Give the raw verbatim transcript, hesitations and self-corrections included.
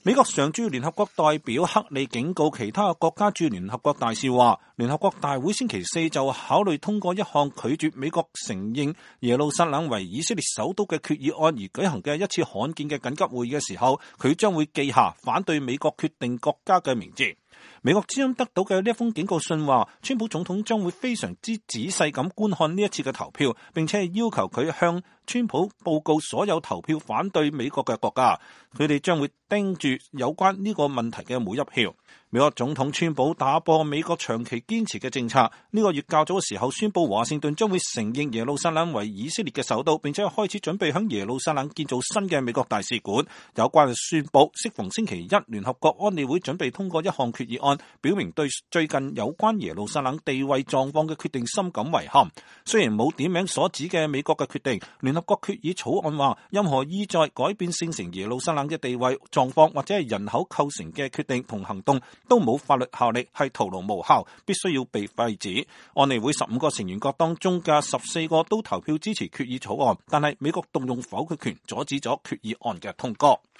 美國常駐聯合國代表克里警告其他國家駐聯合國大使話，聯合國大會星期四就考慮通過一項拒絕美國承認耶路撒冷為以色列首都嘅決議案而舉行嘅一次罕見嘅緊急會議嘅時候，佢將會記下反對美國決定國家嘅名字。美國之音得到嘅呢一封警告信話，川普總統將會非常之仔細咁觀看呢一次嘅投票，並且係要求佢向川普報告所有投票反對美國嘅國家，佢哋將會盯住有關呢個問題嘅每一票。美國總統川普打破美國長期堅持嘅政策，呢個月較早嘅時候宣布華盛頓將會承認耶路撒冷為以色列嘅首都，並且開始準備響耶路撒冷建造新嘅美國大使館。有關嘅宣布適逢星期一聯合國安理會準備通過一項決議案，表明對最近有關耶路撒冷地位狀況嘅決定深感遺憾。雖然冇點名所指嘅美國嘅決定，聯合國決議草案話，任何意在改變聖城耶路撒冷嘅地位狀況或者係人口構成嘅決定同行動都冇法律效力，係徒勞無效，必須要被廢止。安理會十五個成員國當中嘅十四個都投票支持決議草案，但係美國動用否決權阻止咗決議案嘅通過。